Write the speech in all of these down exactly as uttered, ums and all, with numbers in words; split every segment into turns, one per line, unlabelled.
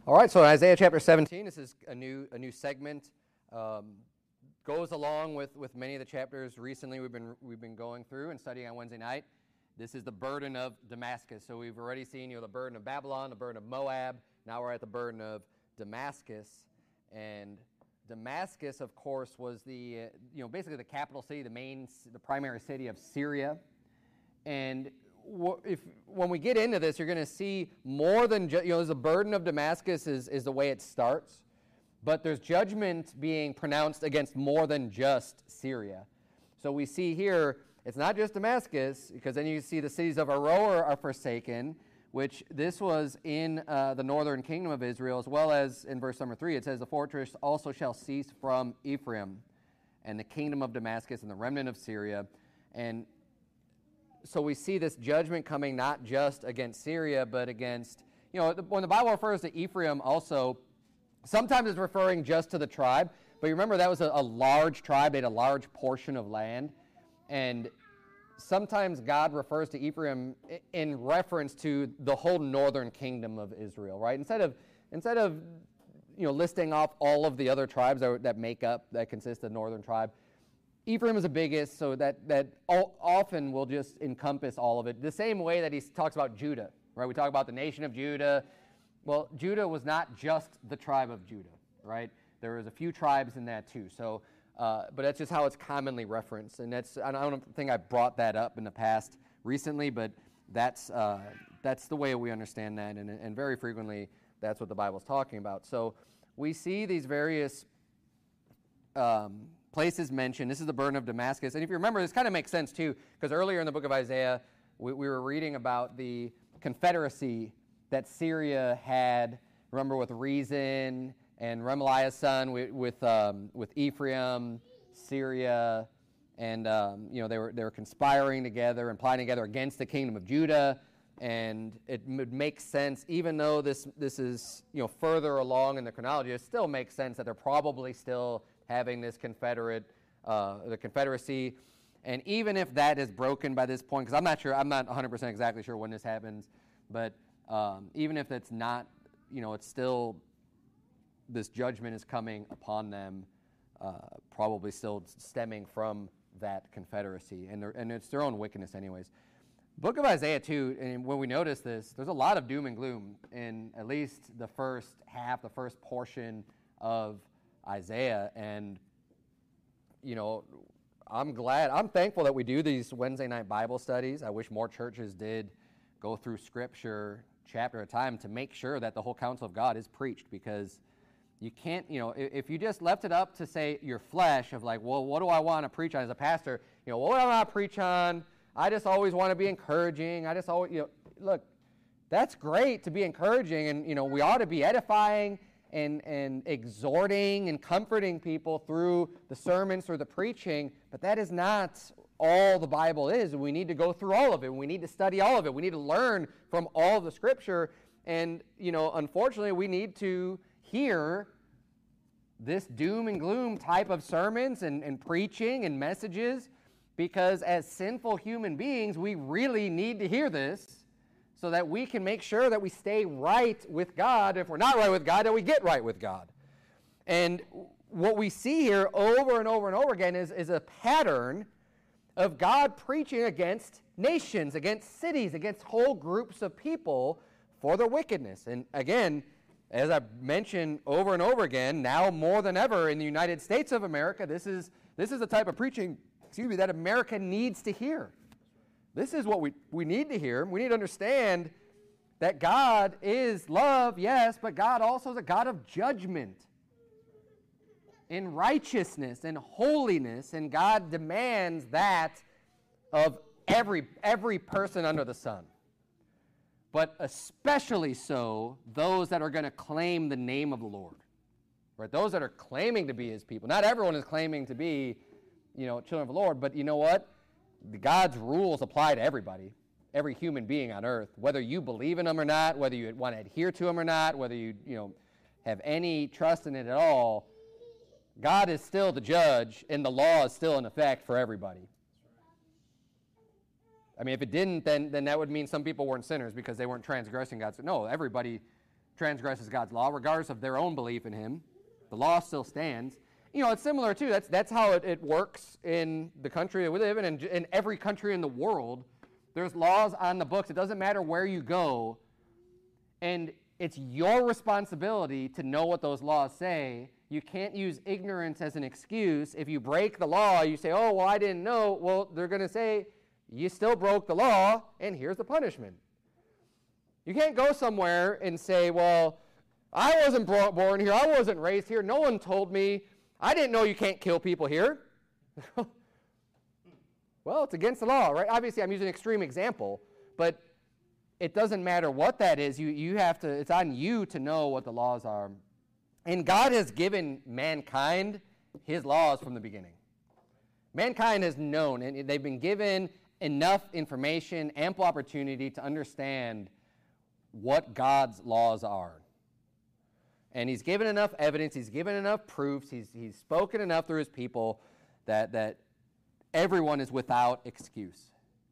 All right, so Isaiah chapter seventeen, this is a new a new segment. Um, goes along with, with many of the chapters recently we've been we've been going through and studying on Wednesday night. This is the burden of Damascus. So we've already seen, you know, the burden of Babylon, the burden of Moab. Now we're at the burden of Damascus. And Damascus, of course, was the uh, you know basically the capital city, the main, the primary city of Syria. And if when we get into this, you're going to see more than ju- you know. The burden of Damascus is is the way it starts, but there's judgment being pronounced against more than just Syria. So we see here it's not just Damascus, because then you see the cities of Aroer are forsaken, which this was in uh, the northern kingdom of Israel, as well as in verse number three. It says the fortress also shall cease from Ephraim, and the kingdom of Damascus and the remnant of Syria. And so we see this judgment coming not just against Syria, but against, you know, when the Bible refers to Ephraim also, sometimes it's referring just to the tribe. But you remember that was a, a large tribe. They had a large portion of land. And sometimes God refers to Ephraim in reference to the whole northern kingdom of Israel, right? Instead of, instead of you know, listing off all of the other tribes that, that make up, that consist of the northern tribe, Ephraim is the biggest, so that, that all, often will just encompass all of it. The same way that he talks about Judah, right? We talk about the nation of Judah. Well, Judah was not just the tribe of Judah, right? There was a few tribes in that too. So, uh, but that's just how it's commonly referenced. And that's, I don't think I brought that up in the past recently, but that's uh, that's the way we understand that. And, and very frequently, that's what the Bible's talking about. So we see these various Um, places mentioned. This is the burden of Damascus. And if you remember, this kind of makes sense too, because earlier in the book of Isaiah, we, we were reading about the confederacy that Syria had, remember, with Rezin and Remaliah's son, with with, um, with Ephraim, Syria, and um, you know they were they were conspiring together and plotting together against the kingdom of Judah. And it would make sense, even though this this is you know further along in the chronology, it still makes sense that they're probably still having this confederate, uh, the confederacy. And even if that is broken by this point, because I'm not sure, I'm not one hundred percent exactly sure when this happens, but um, even if it's not, you know, it's still, this judgment is coming upon them, uh, probably still stemming from that confederacy. And, and it's their own wickedness anyways. Book of Isaiah too, and when we notice this, there's a lot of doom and gloom in at least the first half, the first portion of Isaiah. And you know I'm glad I'm thankful that we do these Wednesday night Bible studies. I wish more churches did go through scripture chapter at a time to make sure that the whole counsel of God is preached, because you can't, you know if you just left it up to say your flesh of like, well, what do I want to preach on as a pastor, you know what do I want to preach on? I just always want to be encouraging. I just always, you know look, that's great to be encouraging, and you know we ought to be edifying and and exhorting and comforting people through the sermons, through the preaching, but that is not all the Bible is. We need to go through all of it. We need to study all of it. We need to learn from all of the Scripture, and you know, unfortunately, we need to hear this doom and gloom type of sermons and, and preaching and messages, because as sinful human beings, we really need to hear this, so that we can make sure that we stay right with God. If we're not right with God, that we get right with God. And what we see here over and over and over again is, is a pattern of God preaching against nations, against cities, against whole groups of people for their wickedness. And again, as I mentioned over and over again, now more than ever in the United States of America, this is, this is the type of preaching, excuse me, that America needs to hear. This is what we, we need to hear. We need to understand that God is love, yes, but God also is a God of judgment and righteousness and holiness, and God demands that of every, every person under the sun. But especially so those that are going to claim the name of the Lord, right? Those that are claiming to be His people. Not everyone is claiming to be, you know, children of the Lord, but you know what? God's rules apply to everybody, every human being on earth, whether you believe in them or not, whether you want to adhere to them or not, whether you, you know, have any trust in it at all. God is still the judge, and the law is still in effect for everybody. I mean, if it didn't, then, then that would mean some people weren't sinners because they weren't transgressing God's. No, everybody transgresses God's law, regardless of their own belief in him, the law still stands. You know, it's similar, too. That's that's how it, it works in the country that we live in, and in every country in the world. There's laws on the books. It doesn't matter where you go, and it's your responsibility to know what those laws say. You can't use ignorance as an excuse. If you break the law, you say, oh, well, I didn't know. Well, they're going to say, you still broke the law, and here's the punishment. You can't go somewhere and say, well, I wasn't bro- born here. I wasn't raised here. No one told me. I didn't know you can't kill people here. Well, it's against the law, right? Obviously, I'm using an extreme example, but it doesn't matter what that is. You, you have to, it's on you to know what the laws are. And God has given mankind his laws from the beginning. Mankind has known, and they've been given enough information, ample opportunity to understand what God's laws are. And he's given enough evidence, he's given enough proofs, he's, he's spoken enough through his people that, that everyone is without excuse.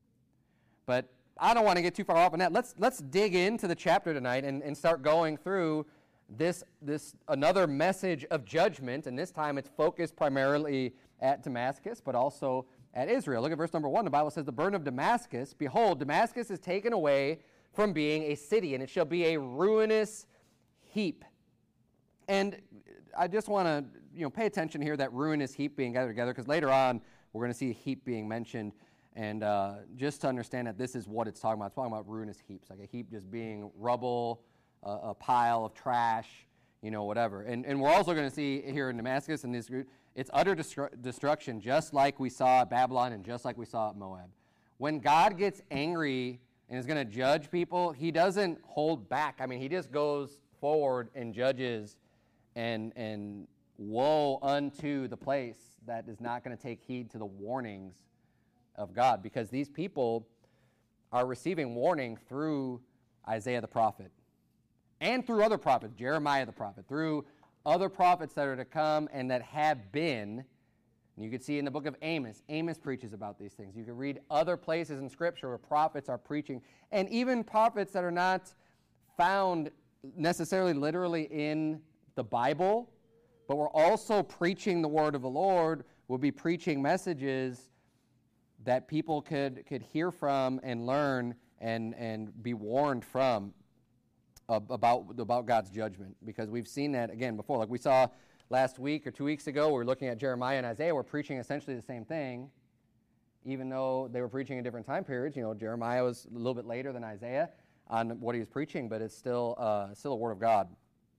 But I don't want to get too far off on that. Let's let's dig into the chapter tonight and, and start going through this this another message of judgment, and this time it's focused primarily at Damascus, but also at Israel. Look at verse number one. The Bible says, the burden of Damascus, behold, Damascus is taken away from being a city, and it shall be a ruinous heap. And I just want to you know pay attention here, that ruinous heap being gathered together, because later on we're going to see a heap being mentioned. And uh, just to understand that this is what it's talking about. It's talking about ruinous heaps, like a heap just being rubble, uh, a pile of trash, you know, whatever. And and we're also going to see here in Damascus, in this group, it's utter destru- destruction, just like we saw at Babylon and just like we saw at Moab. When God gets angry and is going to judge people, he doesn't hold back. I mean, he just goes forward and judges, and and woe unto the place that is not going to take heed to the warnings of God, because these people are receiving warning through Isaiah the prophet and through other prophets, Jeremiah the prophet, through other prophets that are to come and that have been. And you can see in the book of Amos, Amos preaches about these things. You can read other places in Scripture where prophets are preaching, and even prophets that are not found necessarily literally in the Bible, but we're also preaching the word of the Lord, will be preaching messages that people could, could hear from and learn and, and be warned from uh, about, about God's judgment. Because we've seen that, again, before. Like we saw last week or two weeks ago, we were looking at Jeremiah and Isaiah. We're preaching essentially the same thing, even though they were preaching in different time periods. You know, Jeremiah was a little bit later than Isaiah on what he was preaching, but it's still, uh, still a word of God.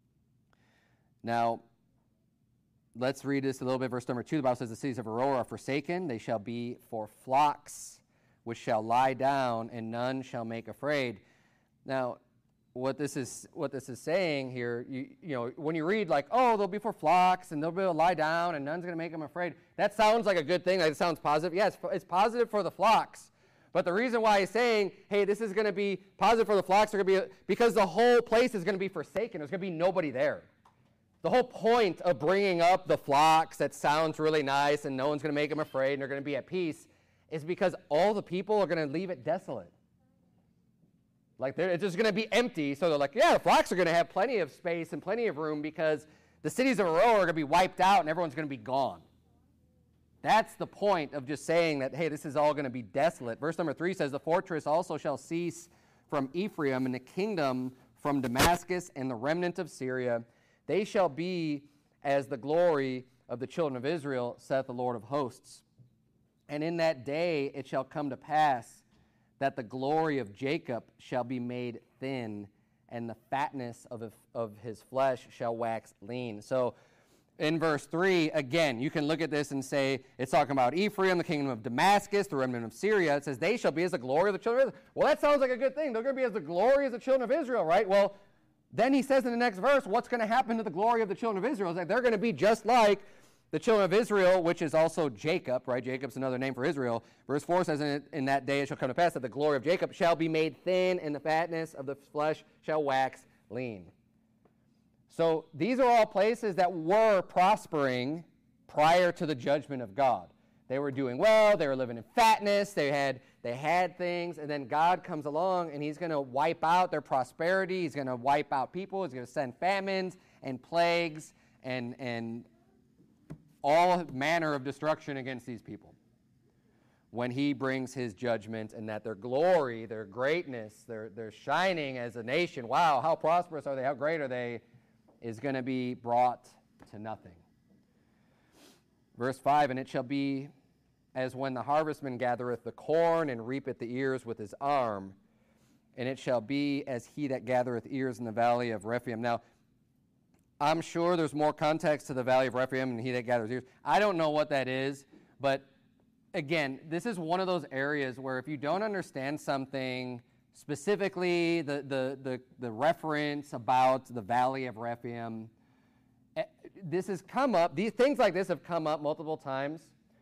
Now, let's read this a little bit. Verse number two, the Bible says, the cities of Aurora are forsaken. They shall be for flocks, which shall lie down, and none shall make afraid. Now, what this is what this is saying here, you, you know, when you read like, oh, they'll be for flocks, and they'll be able to lie down, and none's going to make them afraid, that sounds like a good thing. Like, it sounds positive. Yes, yeah, it's, it's positive for the flocks. But the reason why he's saying, hey, this is going to be positive for the flocks, are going to be because the whole place is going to be forsaken. There's going to be nobody there. The whole point of bringing up the flocks that sounds really nice and no one's going to make them afraid and they're going to be at peace is because all the people are going to leave it desolate. Like, it's just going to be empty. So they're like, yeah, the flocks are going to have plenty of space and plenty of room because the cities of Aurora are going to be wiped out and everyone's going to be gone. That's the point of just saying that, hey, this is all going to be desolate. Verse number three says, the fortress also shall cease from Ephraim, and the kingdom from Damascus, and the remnant of Syria. They shall be as the glory of the children of Israel, saith the Lord of hosts. And in that day it shall come to pass that the glory of Jacob shall be made thin, and the fatness of, of his flesh shall wax lean. So in verse three, again, you can look at this and say, it's talking about Ephraim, the kingdom of Damascus, the remnant of Syria. It says, they shall be as the glory of the children of Israel. Well, that sounds like a good thing. They're going to be as the glory of the children of Israel, right? Well, then he says in the next verse, what's going to happen to the glory of the children of Israel? It's like they're going to be just like the children of Israel, which is also Jacob, right? Jacob's another name for Israel. Verse four says, in, in that day it shall come to pass that the glory of Jacob shall be made thin, and the fatness of the flesh shall wax lean. So these are all places that were prospering prior to the judgment of God. They were doing well. They were living in fatness. They had they had things, and then God comes along and he's going to wipe out their prosperity. He's going to wipe out people. He's going to send famines and plagues and, and all manner of destruction against these people when he brings his judgment, and that their glory, their greatness, their, their shining as a nation, wow, how prosperous are they, how great are they, is going to be brought to nothing. Verse five, and it shall be as when the harvestman gathereth the corn and reapeth the ears with his arm, and it shall be as he that gathereth ears in the valley of Rephaim. Now, I'm sure there's more context to the valley of Rephaim and he that gathers ears. I don't know what that is, but again, this is one of those areas where if you don't understand something, specifically the, the, the, the reference about the valley of Rephaim, this has come up, these things like this have come up multiple times.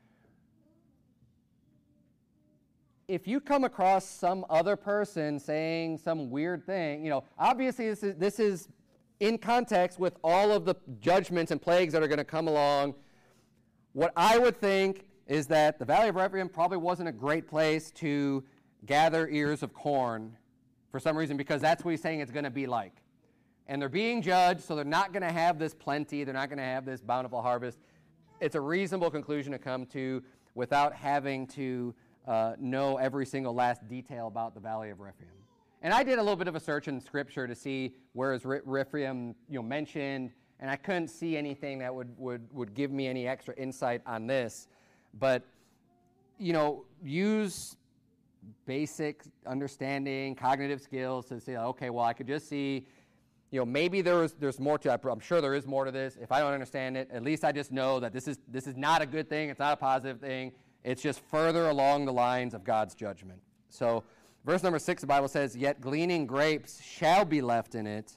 If you come across some other person saying some weird thing, you know, obviously this is, this is in context with all of the judgments and plagues that are going to come along. What I would think is that the Valley of Rephaim probably wasn't a great place to gather ears of corn for some reason, because that's what he's saying it's going to be like. And they're being judged, so they're not going to have this plenty. They're not going to have this bountiful harvest. It's a reasonable conclusion to come to without having to uh, know every single last detail about the Valley of Rephaim. And I did a little bit of a search in Scripture to see where is Rephaim, you know, mentioned, and I couldn't see anything that would, would, would give me any extra insight on this. But, you know, use basic understanding, cognitive skills to say, okay, well, I could just see, you know, maybe there's there's more to it. I'm sure there is more to this. If I don't understand it, at least I just know that this is this is not a good thing. It's not a positive thing. It's just further along the lines of God's judgment. So, verse number six, the Bible says, yet gleaning grapes shall be left in it,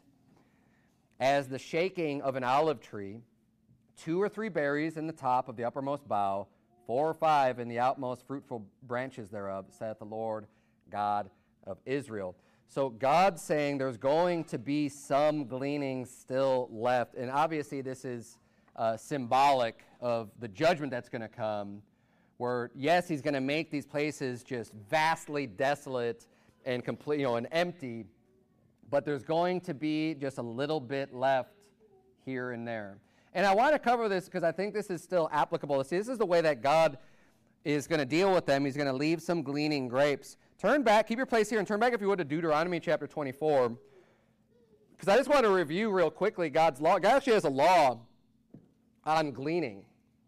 as the shaking of an olive tree, two or three berries in the top of the uppermost bough, four or five in the outmost fruitful branches thereof, saith the Lord God of Israel. So God's saying there's going to be some gleaning still left. And obviously this is uh, symbolic of the judgment that's going to come, where, yes, he's going to make these places just vastly desolate and complete, you know, and empty, but there's going to be just a little bit left here and there. And I want to cover this because I think this is still applicable. See, this is the way that God is going to deal with them. He's going to leave some gleaning grapes. Turn back, keep your place here, and turn back, if you would, to Deuteronomy chapter twenty-four. Because I just want to review real quickly God's law. God actually has a law on gleaning.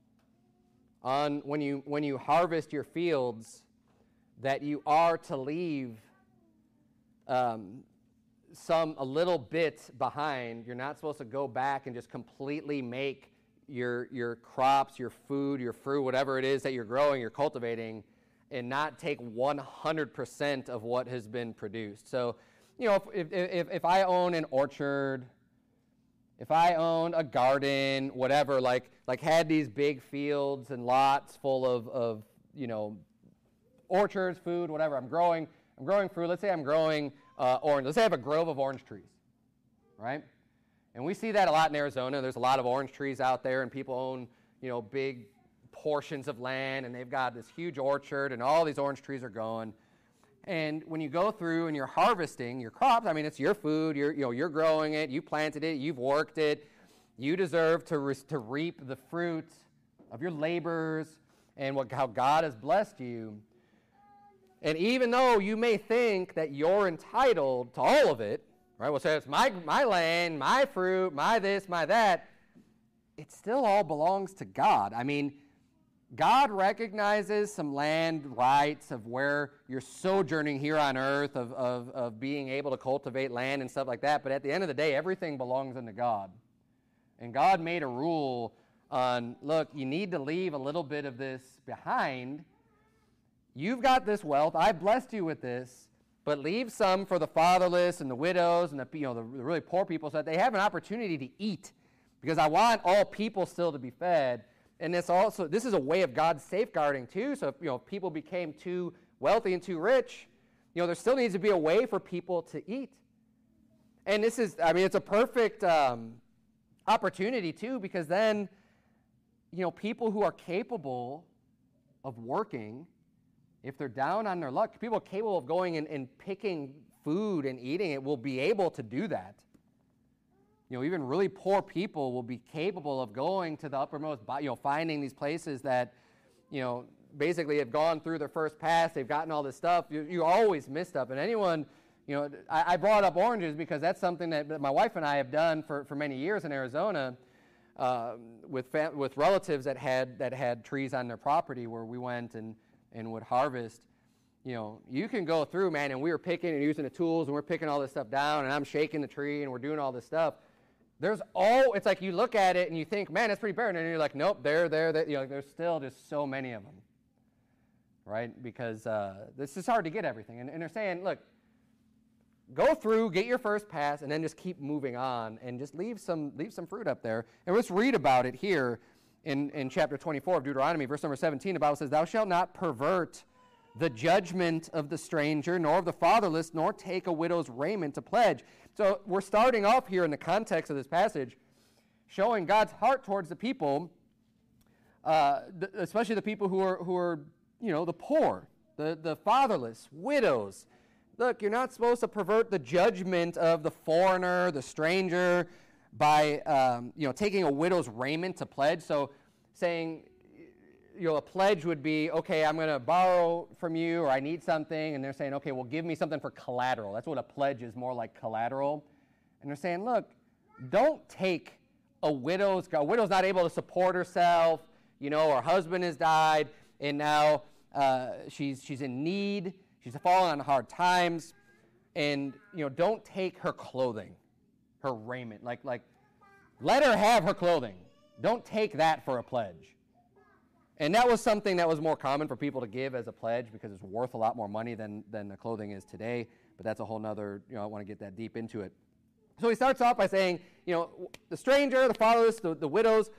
On when you when you harvest your fields, that you are to leave um, some a little bit behind. You're not supposed to go back and just completely make your your crops, your food, your fruit, whatever it is that you're growing, you're cultivating, and not take one hundred percent of what has been produced. So, you know, if if if I own an orchard, if I owned a garden, whatever, like like had these big fields and lots full of of you know orchards, food, whatever, I'm growing I'm growing fruit. Let's say I'm growing Uh, orange. Let's say I have a grove of orange trees, right? And we see that a lot in Arizona. There's a lot of orange trees out there, and people own, you know, big portions of land, and they've got this huge orchard, and all these orange trees are going. And when you go through and you're harvesting your crops, I mean, it's your food. You're, you know, you're growing it. You planted it. You've worked it. You deserve to re- to reap the fruit of your labors and what how God has blessed you. And even though you may think that you're entitled to all of it, right? Well, say it's my my land, my fruit, my this, my that, it still all belongs to God. I mean, God recognizes some land rights of where you're sojourning here on earth, of, of, of being able to cultivate land and stuff like that, but at the end of the day, everything belongs unto God. And God made a rule on, look, you need to leave a little bit of this behind. You've got this wealth. I blessed you with this, but leave some for the fatherless and the widows and the, you know, the really poor people so that they have an opportunity to eat, because I want all people still to be fed. And this also, this is a way of God safeguarding too. So if, you know, if people became too wealthy and too rich, you know, there still needs to be a way for people to eat. And this is, I mean, it's a perfect um, opportunity too, because then, you know, people who are capable of working if they're down on their luck, people capable of going and, and picking food and eating it will be able to do that. You know, even really poor people will be capable of going to the uppermost, you know, finding these places that, you know, basically have gone through their first pass, they've gotten all this stuff. You, you always miss stuff. And anyone, you know, I, I brought up oranges because that's something that, that my wife and I have done for, for many years in Arizona uh, with fam- with relatives that had that had trees on their property where we went and, and would harvest. You know, you can go through, man, and we were picking and using the tools, and we're picking all this stuff down, and I'm shaking the tree, and we're doing all this stuff. There's all, it's like you look at it and you think, man, that's pretty barren, and you're like, nope, there, there, there. You know, there's still just so many of them, right? Because uh, this is hard to get everything. And, and they're saying, look, go through, get your first pass, and then just keep moving on, and just leave some leave some fruit up there. And let's read about it here in, in chapter twenty-four of Deuteronomy, verse number seventeen. The Bible says, thou shalt not pervert the judgment of the stranger, nor of the fatherless, nor take a widow's raiment to pledge. So we're starting off here in the context of this passage, showing God's heart towards the people, uh, th- especially the people who are, who are, you know, the poor, the, the fatherless, widows. Look, you're not supposed to pervert the judgment of the foreigner, the stranger, by, um, you know, taking a widow's raiment to pledge. So saying, you know, a pledge would be, okay, I'm going to borrow from you, or I need something, and they're saying, okay, well, give me something for collateral. That's what a pledge is, more like collateral. And they're saying, look, don't take a widow's, a widow's not able to support herself, you know, her husband has died, and now uh, she's she's in need, she's fallen on hard times, and, you know, don't take her clothing, her raiment. Like, like, let her have her clothing. Don't take that for a pledge. And that was something that was more common for people to give as a pledge because it's worth a lot more money than, than the clothing is today. But that's a whole nother, you know, I want to get that deep into it. So he starts off by saying, you know, the stranger, the fatherless, the, the widows,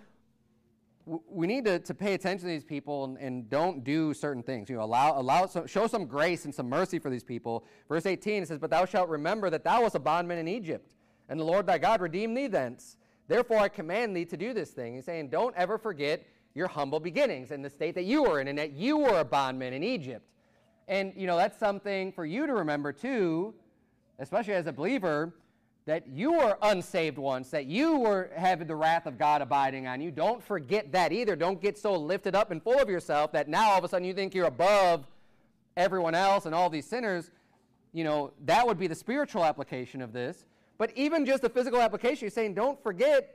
w- we need to, to pay attention to these people and, and don't do certain things. You know, allow, allow some, show some grace and some mercy for these people. Verse eighteen, it says, but thou shalt remember that thou wast a bondman in Egypt, and the Lord thy God redeemed thee thence. Therefore I command thee to do this thing. He's saying, don't ever forget your humble beginnings and the state that you were in, and that you were a bondman in Egypt. And, you know, that's something for you to remember, too, especially as a believer, that you were unsaved once, that you were having the wrath of God abiding on you. Don't forget that either. Don't get so lifted up and full of yourself that now all of a sudden you think you're above everyone else and all these sinners. You know, that would be the spiritual application of this. But even just the physical application, you're saying, don't forget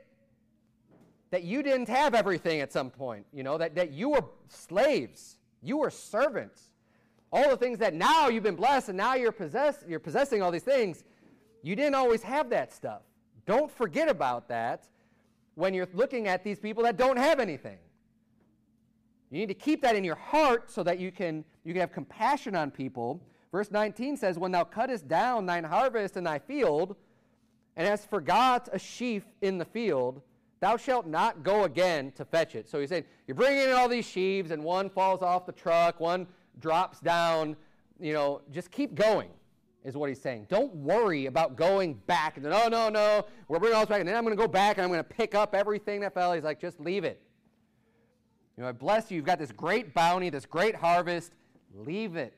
that you didn't have everything at some point, you know, that, that you were slaves, you were servants. All the things that now you've been blessed and now you're, possess, you're possessing all these things, you didn't always have that stuff. Don't forget about that when you're looking at these people that don't have anything. You need to keep that in your heart so that you can, you can have compassion on people. Verse nineteen says, when thou cuttest down thine harvest in thy field, and hast forgot a sheaf in the field, thou shalt not go again to fetch it. So he's saying, you're bringing in all these sheaves, and one falls off the truck, one drops down. You know, just keep going, is what he's saying. Don't worry about going back. And then, oh, no, no, we're bringing all this back, and then I'm going to go back, and I'm going to pick up everything that fell. He's like, just leave it. You know, I bless you. You've got this great bounty, this great harvest. Leave it.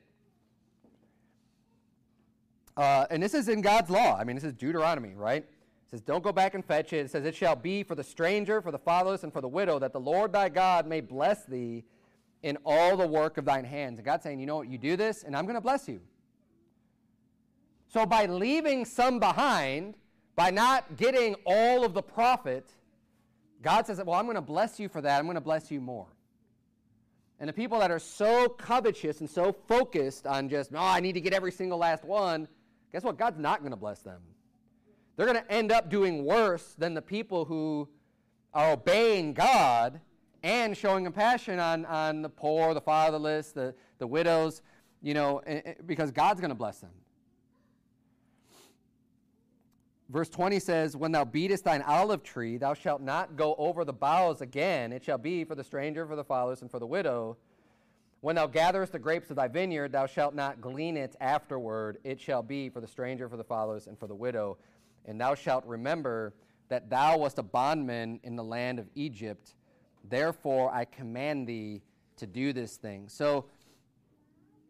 Uh, and this is in God's law. I mean, this is Deuteronomy, right? It says, don't go back and fetch it. It says, it shall be for the stranger, for the fatherless, and for the widow, that the Lord thy God may bless thee in all the work of thine hands. And God's saying, you know what, you do this, and I'm going to bless you. So by leaving some behind, by not getting all of the profit, God says, well, I'm going to bless you for that. I'm going to bless you more. And the people that are so covetous and so focused on just, oh, I need to get every single last one, guess what? God's not going to bless them. They're going to end up doing worse than the people who are obeying God and showing compassion on, on the poor, the fatherless, the, the widows, you know, because God's going to bless them. Verse twenty says, when thou beatest thine olive tree, thou shalt not go over the boughs again. It shall be for the stranger, for the fatherless, and for the widow. When thou gatherest the grapes of thy vineyard, thou shalt not glean it afterward. It shall be for the stranger, for the fatherless, and for the widow. And thou shalt remember that thou wast a bondman in the land of Egypt. Therefore I command thee to do this thing. So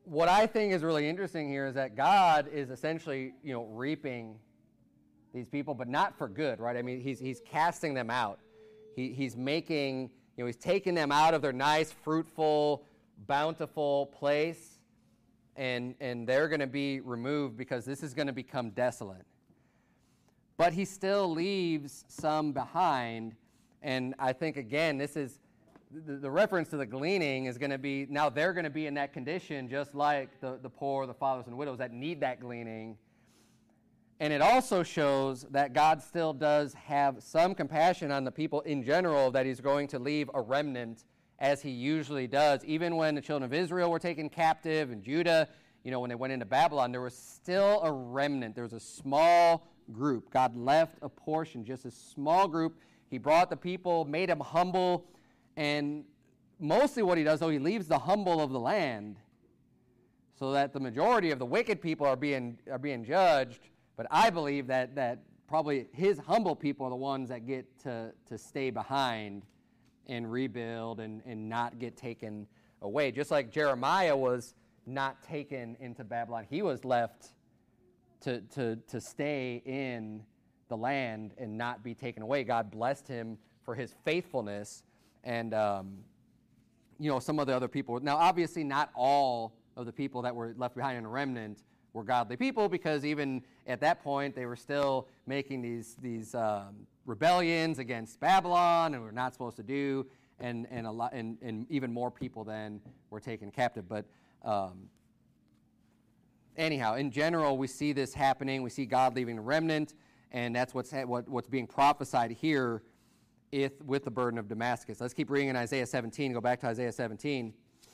what I think is really interesting here is that God is essentially, you know, reaping these people, but not for good, right? I mean, he's he's casting them out. He he's making, you know, he's taking them out of their nice, fruitful, bountiful place, and and they're going to be removed because this is going to become desolate. But he still leaves some behind, and I think, again, this is, the, the reference to the gleaning is going to be, now they're going to be in that condition just like the, the poor, the fatherless, and widows that need that gleaning. And it also shows that God still does have some compassion on the people in general, that he's going to leave a remnant, as he usually does. Even when the children of Israel were taken captive, and Judah, you know, when they went into Babylon, there was still a remnant. There was a small group. God left a portion, just a small group. He brought the people, made them humble, and mostly what he does, though, he leaves the humble of the land so that the majority of the wicked people are being are being judged. But I believe that that probably his humble people are the ones that get to, to stay behind and rebuild and, and not get taken away. Just like Jeremiah was not taken into Babylon, he was left to, to, to stay in the land and not be taken away. God blessed him for his faithfulness. And, um, you know, some of the other people. Now, obviously, not all of the people that were left behind in a remnant were godly people, because even at that point, they were still making these these um, rebellions against Babylon, and were not supposed to do, and and a lot, and, and even more people then were taken captive. But um, anyhow, in general, we see this happening. We see God leaving a remnant, and that's what's what, what's being prophesied here if, with the burden of Damascus. Let's keep reading in Isaiah seventeen. Go back to Isaiah seventeen.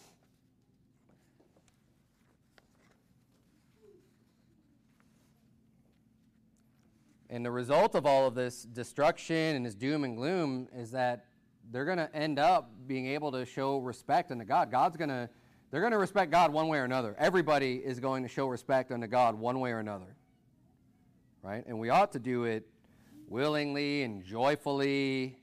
And the result of all of this destruction and this doom and gloom is that they're going to end up being able to show respect unto God. God's going to, they're going to respect God one way or another. Everybody is going to show respect unto God one way or another, right? And we ought to do it willingly and joyfully.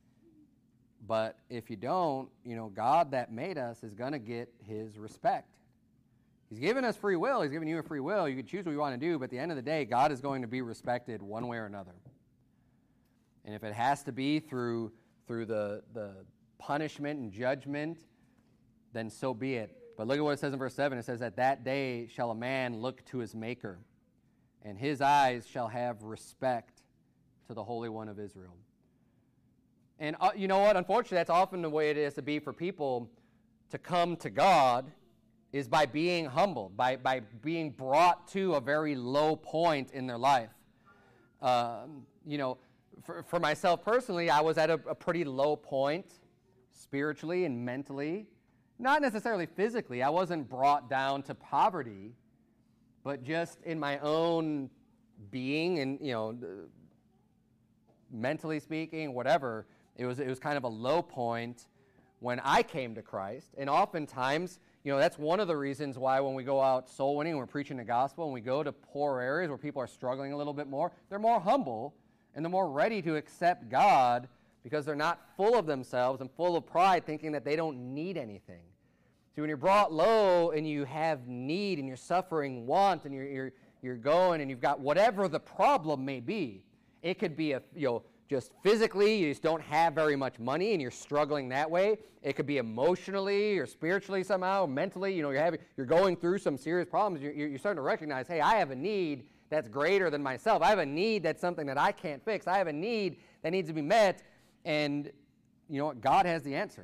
But if you don't, you know, God that made us is going to get his respect. He's given us free will. He's given you a free will. You can choose what you want to do, but at the end of the day, God is going to be respected one way or another. And if it has to be through through the, the punishment and judgment, then so be it. But look at what it says in verse seven. It says, "At that day shall a man look to his Maker, and his eyes shall have respect to the Holy One of Israel." And uh, you know what? Unfortunately, that's often the way it is to be for people to come to God, is by being humbled, by, by being brought to a very low point in their life. Um, you know, for, for myself personally, I was at a, a pretty low point spiritually and mentally. Not necessarily physically. I wasn't brought down to poverty, but just in my own being and, you know, mentally speaking, whatever, it was, it was kind of a low point when I came to Christ. And oftentimes, you know, that's one of the reasons why when we go out soul winning and we're preaching the gospel and we go to poor areas where people are struggling a little bit more, they're more humble and they're more ready to accept God because they're not full of themselves and full of pride, thinking that they don't need anything. See, when you're brought low and you have need and you're suffering want and you're you're you're going and you've got whatever the problem may be, it could be a you know just physically, you just don't have very much money and you're struggling that way. It could be emotionally or spiritually somehow, mentally. You know, you're having, you're going through some serious problems. You're, you're starting to recognize, hey, I have a need that's greater than myself. I have a need that's something that I can't fix. I have a need that needs to be met, and you know what? God has the answer.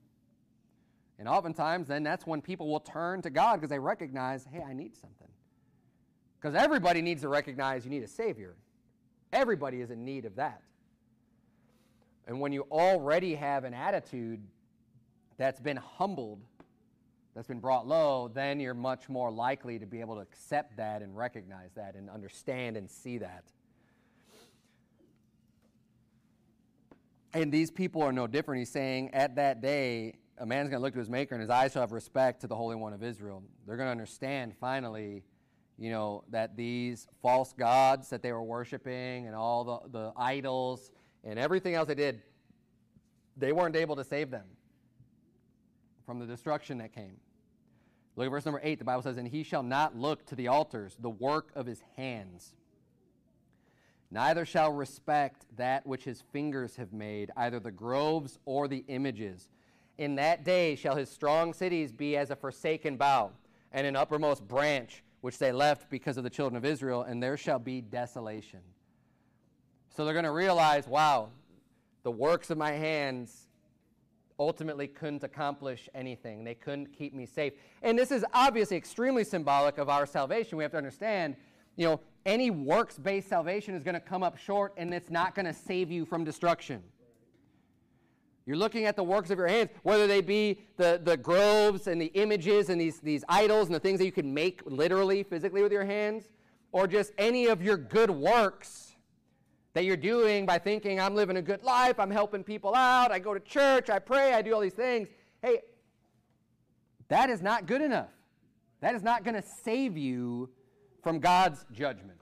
And oftentimes, then that's when people will turn to God because they recognize, hey, I need something. Because everybody needs to recognize you need a Savior. Everybody is in need of that. And when you already have an attitude that's been humbled, that's been brought low, then you're much more likely to be able to accept that and recognize that and understand and see that. And these people are no different. He's saying, at that day, a man's going to look to his Maker, and his eyes shall have respect to the Holy One of Israel. They're going to understand, finally, you know, that these false gods that they were worshiping and all the, the idols and everything else they did, they weren't able to save them from the destruction that came. Look at verse number eight. The Bible says, "And he shall not look to the altars, the work of his hands. Neither shall respect that which his fingers have made, either the groves or the images. In that day shall his strong cities be as a forsaken bough, and an uppermost branch which they left because of the children of Israel, and there shall be desolation." So they're going to realize, wow, the works of my hands ultimately couldn't accomplish anything. They couldn't keep me safe. And this is obviously extremely symbolic of our salvation. We have to understand, you know, any works-based salvation is going to come up short, and it's not going to save you from destruction. You're looking at the works of your hands, whether they be the, the groves and the images and these, these idols and the things that you can make literally, physically with your hands, or just any of your good works that you're doing by thinking, I'm living a good life, I'm helping people out, I go to church, I pray, I do all these things. Hey, that is not good enough. That is not going to save you from God's judgment.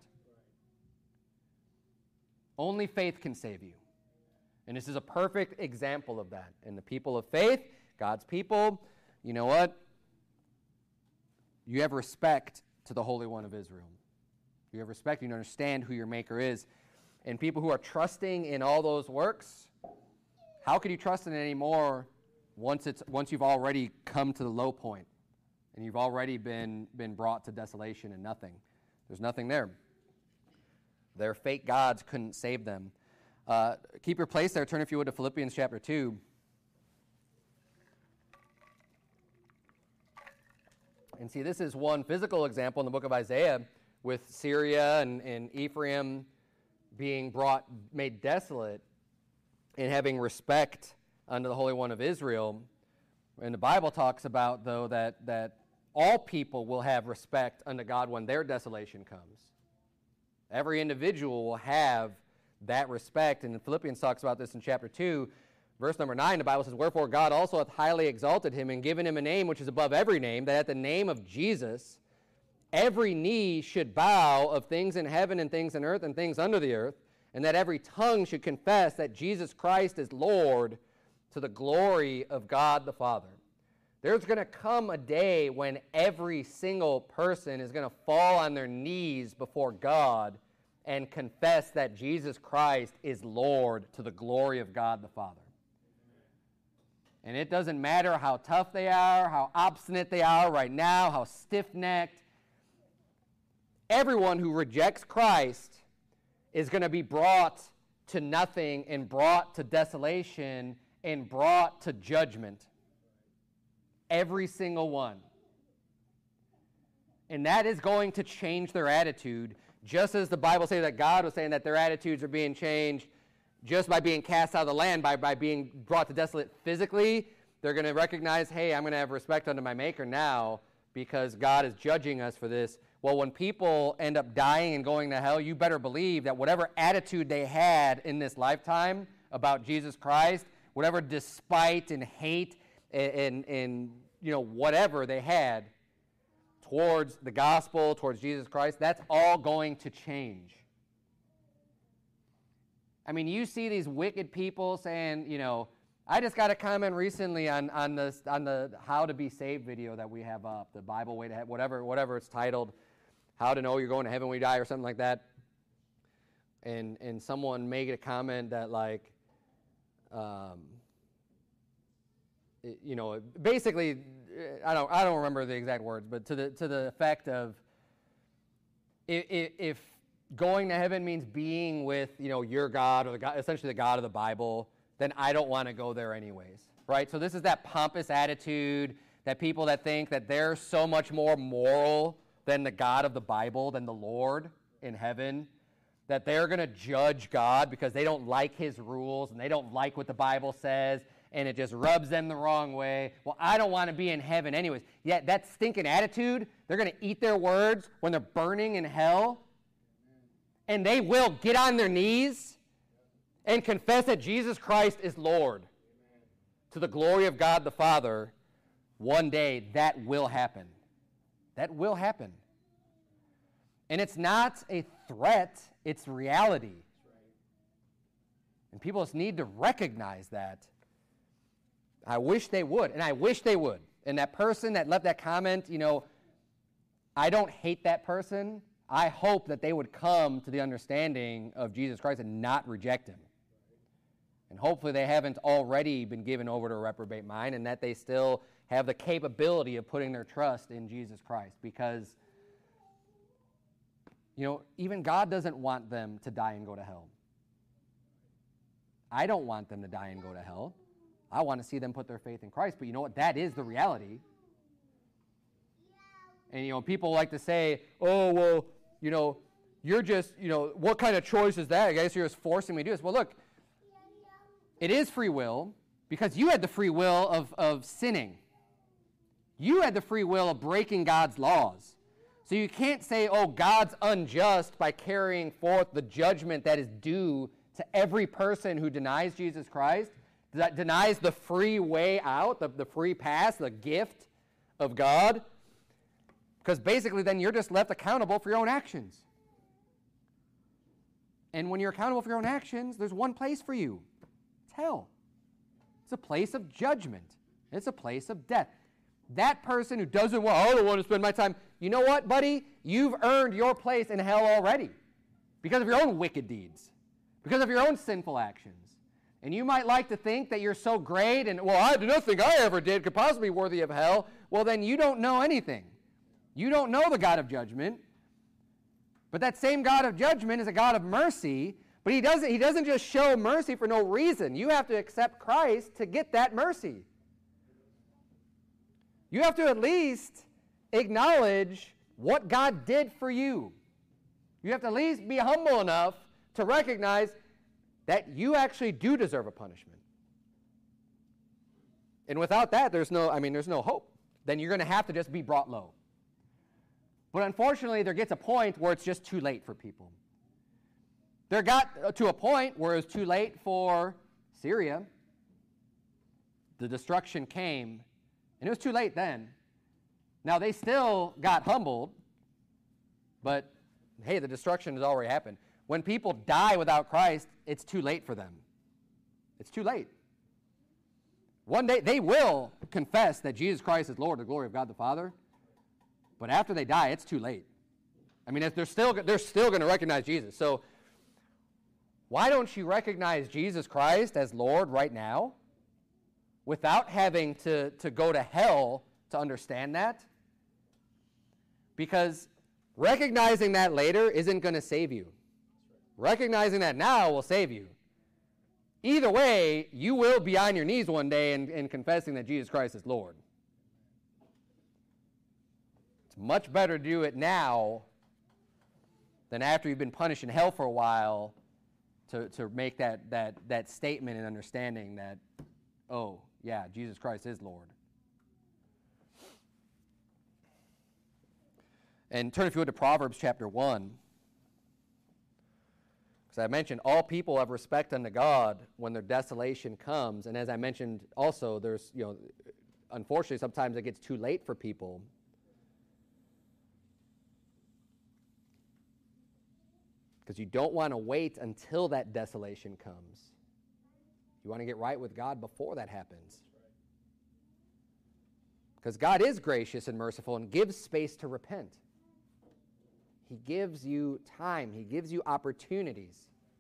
Only faith can save you. And this is a perfect example of that. And the people of faith, God's people, you know what? You have respect to the Holy One of Israel. You have respect, you understand who your Maker is. And people who are trusting in all those works, how could you trust in it anymore once it's once you've already come to the low point and you've already been, been brought to desolation and nothing? There's nothing there. Their fake gods couldn't save them. Uh, keep your place there. Turn, if you would, to Philippians chapter two. And see, this is one physical example in the book of Isaiah with Syria and, and Ephraim being brought, made desolate, and having respect unto the Holy One of Israel. And the Bible talks about, though, that, that all people will have respect unto God when their desolation comes. Every individual will have that respect. And Philippians talks about this in chapter two, verse number nine. The Bible says, "Wherefore God also hath highly exalted him, and given him a name which is above every name, that at the name of Jesus every knee should bow, of things in heaven and things in earth and things under the earth, and that every tongue should confess that Jesus Christ is Lord, to the glory of God the Father." There's going to come a day when every single person is going to fall on their knees before God and confess that Jesus Christ is Lord, to the glory of God the Father. And it doesn't matter how tough they are, how obstinate they are right now, how stiff-necked. Everyone who rejects Christ is going to be brought to nothing and brought to desolation and brought to judgment. Every single one. And that is going to change their attitude, just as the Bible says that God was saying that their attitudes are being changed just by being cast out of the land, by, by being brought to desolate physically. They're going to recognize, hey, I'm going to have respect unto my Maker now because God is judging us for this. Well, when people end up dying and going to hell, you better believe that whatever attitude they had in this lifetime about Jesus Christ, whatever despite and hate and, and, and you know, whatever they had towards the gospel, towards Jesus Christ, that's all going to change. I mean, you see these wicked people saying, you know, I just got a comment recently on, on, this, on the How to Be Saved video that we have up, the Bible Way to Heaven, whatever, whatever it's titled, How to Know You're Going to Heaven When You Die, or something like that. And and someone made a comment that, like, um, it, you know, basically, I don't I don't remember the exact words, but to the to the effect of, if, if going to heaven means being with, you know, your God, or the God, essentially the God of the Bible, then I don't want to go there anyways, right? So this is that pompous attitude that people that think that they're so much more moral than the God of the Bible, than the Lord in heaven, that they're going to judge God because they don't like his rules and they don't like what the Bible says, and it just rubs them the wrong way. Well, I don't want to be in heaven anyways. Yet that stinking attitude, they're going to eat their words when they're burning in hell, and they will get on their knees and confess that Jesus Christ is Lord. To the glory of God the Father, one day that will happen. That will happen. And it's not a threat, it's reality. And people just need to recognize that. I wish they would, and I wish they would. And that person that left that comment, you know, I don't hate that person. I hope that they would come to the understanding of Jesus Christ and not reject him. And hopefully they haven't already been given over to a reprobate mind, and that they still have the capability of putting their trust in Jesus Christ. Because, you know, even God doesn't want them to die and go to hell. I don't want them to die and go to hell. I want to see them put their faith in Christ. But you know what? That is the reality. And, you know, people like to say, oh, well, you know, you're just, you know, what kind of choice is that? I guess you're just forcing me to do this. Well, look, it is free will because you had the free will of, of sinning. You had the free will of breaking God's laws. So you can't say, oh, God's unjust by carrying forth the judgment that is due to every person who denies Jesus Christ, that denies the free way out, the, the free pass, the gift of God. Because basically then you're just left accountable for your own actions. And when you're accountable for your own actions, there's one place for you. It's hell. It's a place of judgment. It's a place of death. That person who doesn't want, I don't want to spend my time, you know what, buddy? You've earned your place in hell already because of your own wicked deeds, because of your own sinful actions. And you might like to think that you're so great and, well, I, nothing I ever did could possibly be worthy of hell. Well, then you don't know anything. You don't know the God of judgment. But that same God of judgment is a God of mercy, but he doesn't, he doesn't just show mercy for no reason. You have to accept Christ to get that mercy. You have to at least acknowledge what God did for you. You have to at least be humble enough to recognize that you actually do deserve a punishment. And without that, there's no, I mean, there's no hope. Then you're going to have to just be brought low. But unfortunately, there gets a point where it's just too late for people. There got to a point where it was too late for Syria. The destruction came, and it was too late then. Now, they still got humbled, but hey, the destruction has already happened. When people die without Christ, it's too late for them. It's too late. One day, they will confess that Jesus Christ is Lord, the glory of God the Father. But after they die, it's too late. I mean, if they're still, they're still going to recognize Jesus. So why don't you recognize Jesus Christ as Lord right now without having to, to go to hell to understand that? Because recognizing that later isn't going to save you. Recognizing that now will save you. Either way, you will be on your knees one day and, and confessing that Jesus Christ is Lord. It's much better to do it now than after you've been punished in hell for a while to, to make that, that, that statement and understanding that, oh, yeah, Jesus Christ is Lord. And turn, if you would, to Proverbs chapter one. Because I mentioned all people have respect unto God when their desolation comes. And as I mentioned also, there's, you know, unfortunately, sometimes it gets too late for people. Because you don't want to wait until that desolation comes. You want to get right with God before that happens. Because God is gracious and merciful and gives space to repent. He gives you time. He gives you opportunities.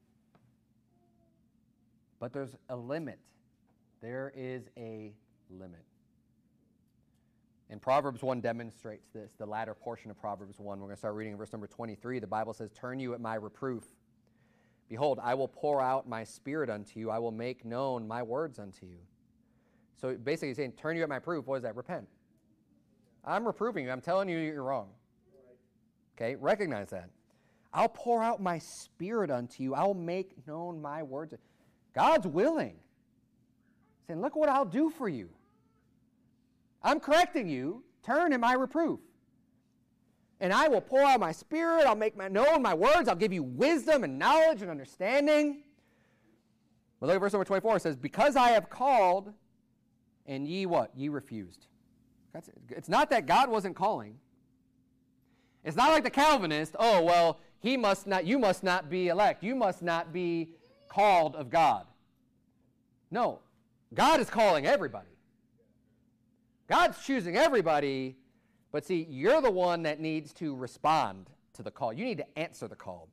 But there's a limit. There is a limit. And Proverbs one demonstrates this, the latter portion of Proverbs one. We're going to start reading in verse number twenty-three. The Bible says, "Turn you at my reproof. Behold, I will pour out my spirit unto you. I will make known my words unto you." So basically he's saying, turn you at my reproof. What is that? Repent. I'm reproving you. I'm telling you you're wrong. Okay, recognize that. I'll pour out my spirit unto you. I'll make known my words. God's willing. He's saying, look what I'll do for you. I'm correcting you. Turn in my reproof. And I will pour out my spirit. I'll make my, known my words. I'll give you wisdom and knowledge and understanding. But look at verse number twenty-four. It says, because I have called, and ye what? Ye refused. That's it. It's not that God wasn't calling. It's not like the Calvinists, oh, well, he must not, you must not be elect. You must not be called of God. No. God is calling everybody. God's choosing everybody, but see, you're the one that needs to respond to the call. You need to answer the call.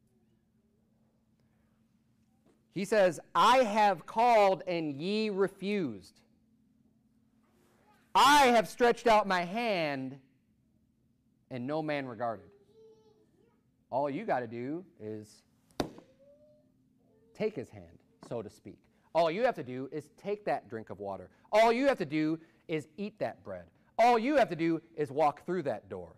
He says, I have called and ye refused. I have stretched out my hand and no man regarded. All you got to do is take his hand, so to speak. All you have to do is take that drink of water. All you have to do is eat that bread. All you have to do is walk through that door.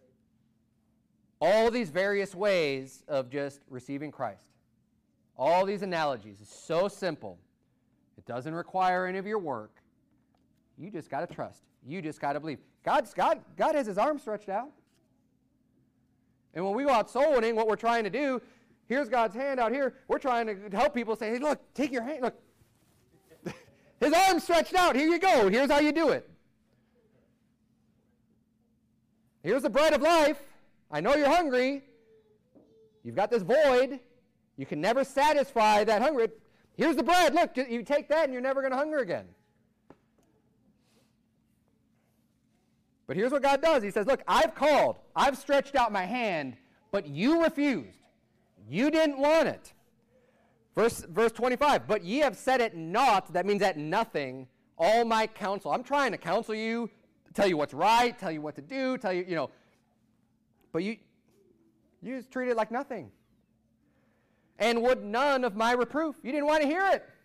All these various ways of just receiving Christ. All these analogies is so simple. It doesn't require any of your work. You just got to trust. You just got to believe. God's, God, God has his arms stretched out. And when we go out soul winning, what we're trying to do, here's God's hand out here. We're trying to help people say, hey, look, take your hand. Look. His arm's stretched out. Here you go. Here's how you do it. Here's the bread of life. I know you're hungry. You've got this void. You can never satisfy that hunger. Here's the bread. Look, you take that and you're never going to hunger again. But here's what God does. He says, look, I've called. I've stretched out my hand, but you refused. You didn't want it. Verse, verse twenty-five, but ye have set at naught, that means at nothing, all my counsel. I'm trying to counsel you, tell you what's right, tell you what to do, tell you, you know. But you, you just treat it like nothing. And would none of my reproof. You didn't want to hear it.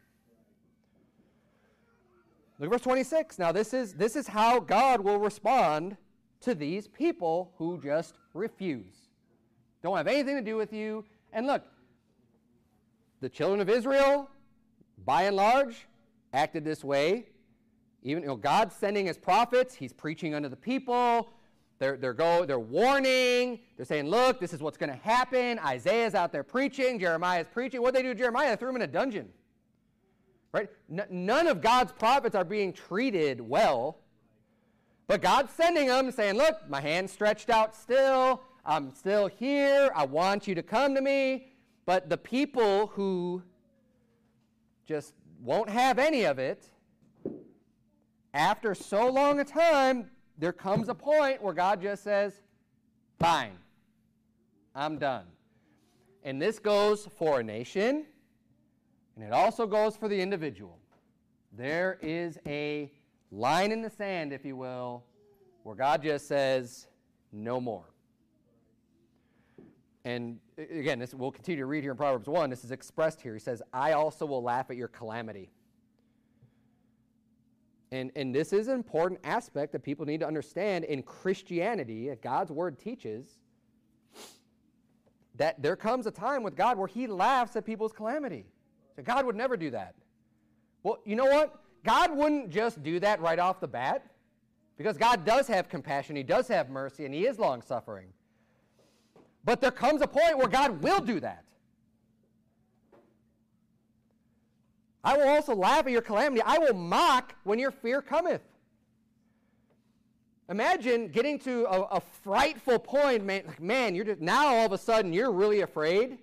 Look at verse twenty-six. Now this is, this is how God will respond to these people who just refuse. Don't have anything to do with you. And look, the children of Israel, by and large, acted this way. Even, you know, God's sending his prophets. He's preaching unto the people. They're, they're, go, they're warning. They're saying, look, this is what's going to happen. Isaiah's out there preaching. Jeremiah's preaching. What did they do to Jeremiah? They threw him in a dungeon. Right? N- none of God's prophets are being treated well. But God's sending them saying, look, my hand's stretched out still. I'm still here. I want you to come to me. But the people who just won't have any of it, after so long a time, there comes a point where God just says, fine, I'm done. And this goes for a nation, and it also goes for the individual. There is a line in the sand, if you will, where God just says, no more. And again, this, we'll continue to read here in Proverbs one. This is expressed here. He says, I also will laugh at your calamity. And, and this is an important aspect that people need to understand in Christianity. God's word teaches that there comes a time with God where he laughs at people's calamity. So God would never do that. Well, you know what? God wouldn't just do that right off the bat, because God does have compassion, he does have mercy, and he is long-suffering. But there comes a point where God will do that. I will also laugh at your calamity. I will mock when your fear cometh. Imagine getting to a, a frightful point, man, like, man, you're just, now all of a sudden you're really afraid.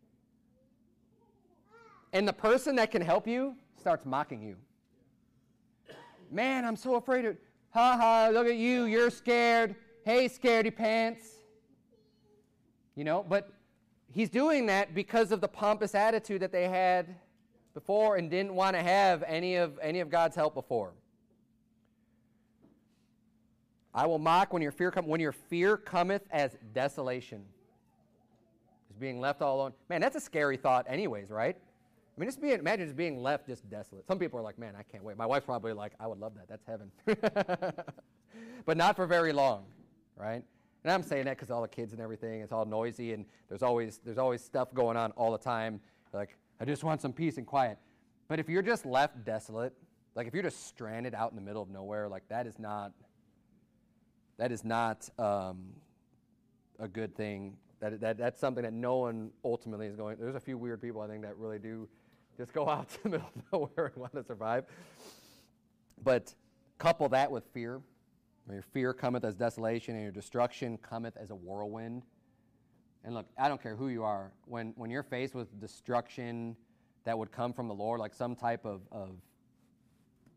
And the person that can help you starts mocking you. Man, I'm so afraid of, ha ha, look at you, you're scared. Hey, scaredy pants. You know, but he's doing that because of the pompous attitude that they had before and didn't want to have any of any of God's help before. I will mock when your fear com- when your fear cometh as desolation. Just being left all alone. Man, that's a scary thought anyways, right? I mean, just being, imagine just being left just desolate. Some people are like, man, I can't wait. My wife's probably like, I would love that. That's heaven. But not for very long, right? And I'm saying that because all the kids and everything, it's all noisy, and there's always there's always stuff going on all the time. Like, I just want some peace and quiet. But if you're just left desolate, like if you're just stranded out in the middle of nowhere, like that is not that is not um, a good thing. That that that's something that no one ultimately is going. There's a few weird people I think that really do just go out to the middle of nowhere and want to survive. But couple that with fear. Your fear cometh as desolation, and your destruction cometh as a whirlwind. And look, I don't care who you are. When when you're faced with destruction that would come from the Lord, like some type of, of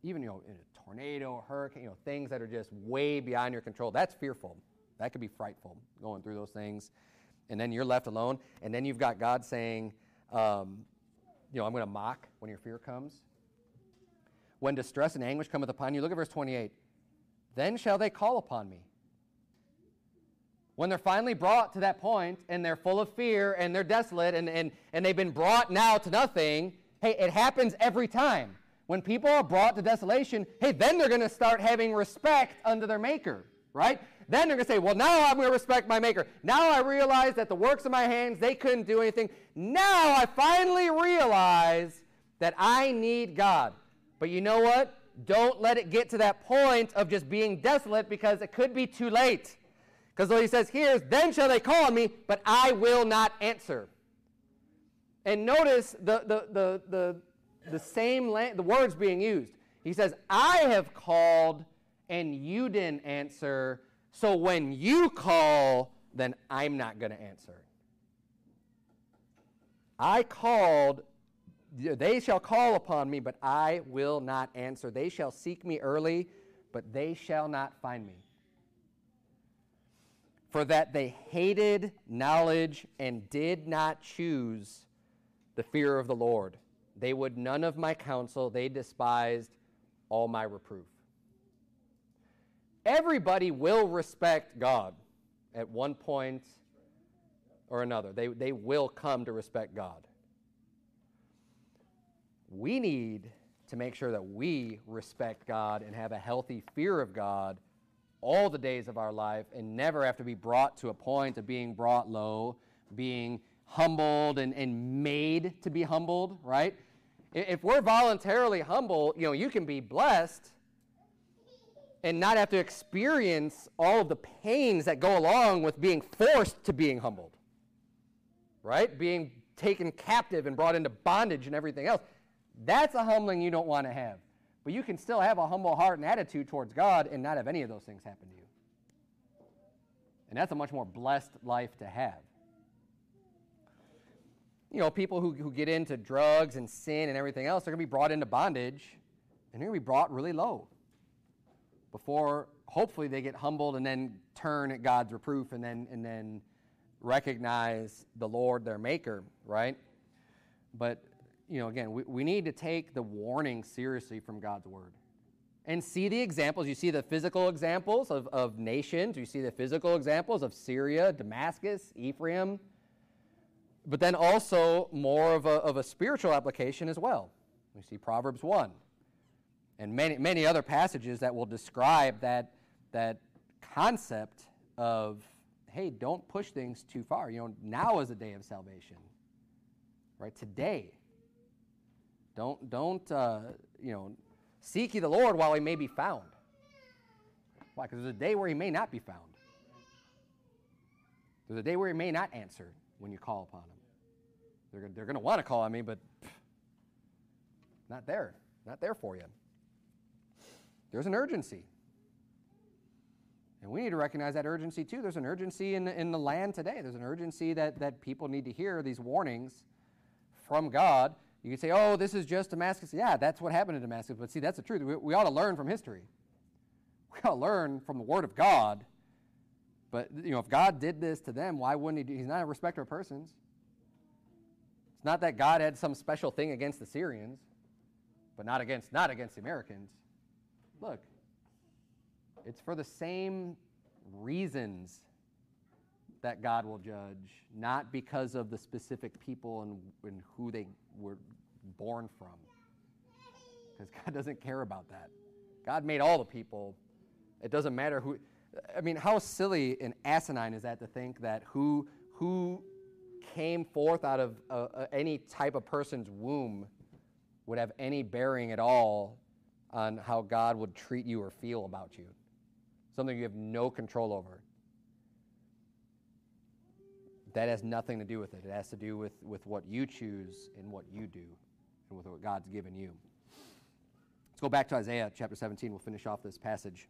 even, you know, in a tornado, hurricane, you know, things that are just way beyond your control, that's fearful. That could be frightful, going through those things. And then you're left alone, and then you've got God saying, um, you know, I'm going to mock when your fear comes. When distress and anguish cometh upon you, look at verse twenty-eight. Then shall they call upon me. When they're finally brought to that point, and they're full of fear, and they're desolate, and, and, and they've been brought now to nothing, hey, it happens every time. When people are brought to desolation, hey, then they're going to start having respect unto their Maker, right? Then they're going to say, well, now I'm going to respect my Maker. Now I realize that the works of my hands, they couldn't do anything. Now I finally realize that I need God. But you know what? Don't let it get to that point of just being desolate, because it could be too late. Because what he says here is, then shall they call on me, but I will not answer. And notice the, the, the, the, the same la- the words being used. He says, I have called and you didn't answer, so when you call, then I'm not going to answer. I called, they shall call upon me, but I will not answer. They shall seek me early, but they shall not find me. For that they hated knowledge and did not choose the fear of the Lord. They would none of my counsel. They despised all my reproof. Everybody will respect God at one point or another. They, they will come to respect God. We need to make sure that we respect God and have a healthy fear of God all the days of our life, and never have to be brought to a point of being brought low, being humbled and, and made to be humbled, right? If we're voluntarily humble, you know, you can be blessed and not have to experience all of the pains that go along with being forced to being humbled, right? Being taken captive and brought into bondage and everything else. That's a humbling you don't want to have. But you can still have a humble heart and attitude towards God and not have any of those things happen to you. And that's a much more blessed life to have. You know, people who, who get into drugs and sin and everything else, they're going to be brought into bondage, and they're going to be brought really low before hopefully they get humbled and then turn at God's reproof and then and then recognize the Lord, their Maker, right? But, you know, again, we, we need to take the warning seriously from God's Word and see the examples. You see the physical examples of, of nations. You see the physical examples of Syria, Damascus, Ephraim, but then also more of a, of a spiritual application as well. We see Proverbs one and many many other passages that will describe that, that concept of, hey, don't push things too far. You know, now is a day of salvation, right? Today. Don't, don't uh, you know, seek ye the Lord while he may be found. Why? Because there's a day where he may not be found. There's a day where he may not answer when you call upon him. They're, they're going to want to call on me, but pff, not there. Not there for you. There's an urgency. And we need to recognize that urgency too. There's an urgency in the, in the land today. There's an urgency that, that people need to hear these warnings from God. You can say, oh, this is just Damascus. Yeah, that's what happened in Damascus. But see, that's the truth. We, we ought to learn from history. We ought to learn from the Word of God. But, you know, if God did this to them, why wouldn't he do? He's not a respecter of persons. It's not that God had some special thing against the Syrians, but not against, not against the Americans. Look, it's for the same reasons that God will judge, not because of the specific people and, and who they were born from. Because God doesn't care about that. God made all the people. It doesn't matter who. I mean, how silly and asinine is that to think that who who came forth out of uh, uh, any type of person's womb would have any bearing at all on how God would treat you or feel about you. Something you have no control over. That has nothing to do with it. It has to do with, with what you choose and what you do and with what God's given you. Let's go back to Isaiah chapter seventeen. We'll finish off this passage.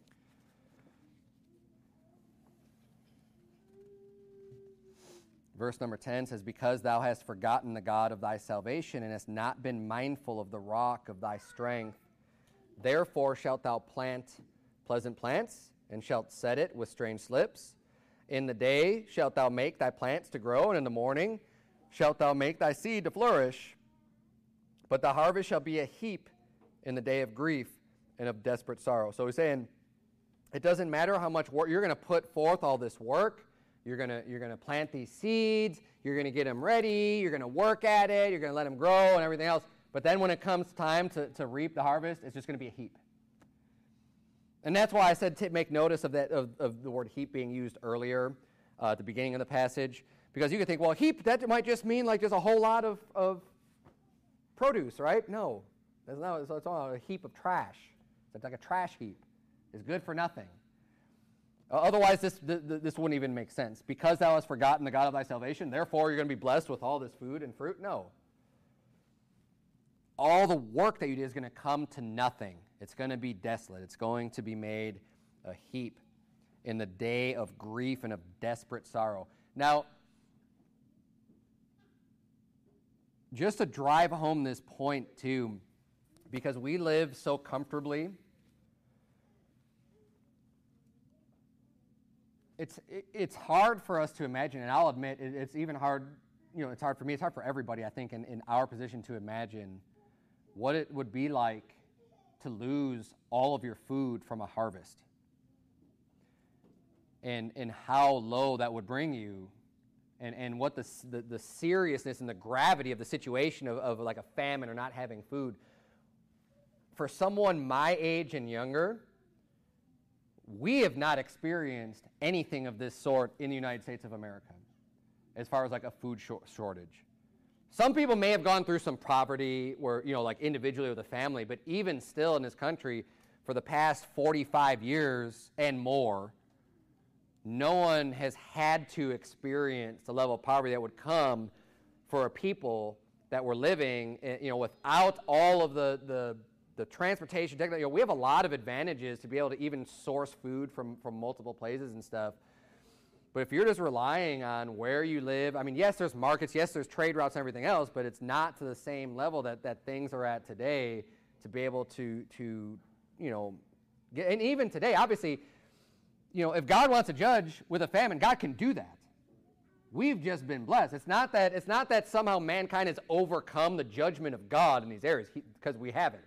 Verse number ten says, because thou hast forgotten the God of thy salvation and hast not been mindful of the rock of thy strength, Therefore shalt thou plant pleasant plants, and shalt set it with strange slips. In the day shalt thou make thy plants to grow, and in the morning shalt thou make thy seed to flourish. But the harvest shall be a heap in the day of grief and of desperate sorrow. So he's saying, it doesn't matter how much work you're going to put forth, all this work. You're going to you're going to plant these seeds. You're going to get them ready. You're going to work at it. You're going to let them grow and everything else. But then when it comes time to, to reap the harvest, it's just going to be a heap. And that's why I said to make notice of that of, of the word heap being used earlier uh, at the beginning of the passage. Because you could think, well, heap, that might just mean like there's a whole lot of, of produce, right? No. That's not, it's, it's all a heap of trash. It's like a trash heap. It's good for nothing. Uh, otherwise, this, th- th- this wouldn't even make sense. Because thou hast forgotten the God of thy salvation, therefore you're going to be blessed with all this food and fruit? No. All the work that you did is going to come to nothing. It's going to be desolate. It's going to be made a heap in the day of grief and of desperate sorrow. Now, just to drive home this point too, because we live so comfortably, it's it, it's hard for us to imagine, and I'll admit it, it's even hard, you know, it's hard for me, it's hard for everybody, I think, in, in our position to imagine what it would be like to lose all of your food from a harvest, and and how low that would bring you, and, and what the, the the seriousness and the gravity of the situation of, of like a famine or not having food. For someone my age and younger, we have not experienced anything of this sort in the United States of America as far as like a food shor- shortage. Some people may have gone through some poverty where, you know, like individually with a family, but even still in this country, for the past forty-five years and more, no one has had to experience the level of poverty that would come for a people that were living, you know, without all of the, the, the transportation. You know, we have a lot of advantages to be able to even source food from, from multiple places and stuff. But if you're just relying on where you live, I mean, yes, there's markets, yes, there's trade routes and everything else, but it's not to the same level that, that things are at today to be able to, to you know, get, and even today, obviously, you know, if God wants to judge with a famine, God can do that. We've just been blessed. It's not that, it's not that somehow mankind has overcome the judgment of God in these areas, because we haven't.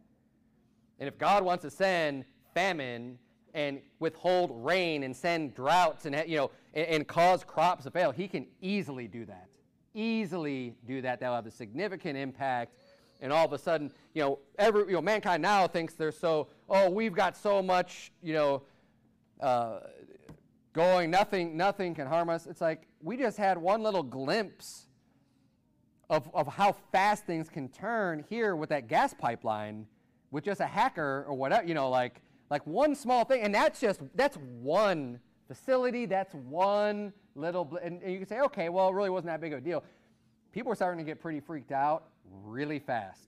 And if God wants to send famine and withhold rain and send droughts and, you know, and, and cause crops to fail, he can easily do that. Easily do that. That'll have a significant impact. And all of a sudden, you know, every, you know, mankind now thinks they're so, oh, we've got so much, you know, uh, going, nothing, nothing can harm us. It's like we just had one little glimpse of, of how fast things can turn here with that gas pipeline, with just a hacker or whatever, you know, like, Like one small thing, and that's just, that's one facility, that's one little, bl- and, and you can say, okay, well, it really wasn't that big of a deal. People are starting to get pretty freaked out really fast.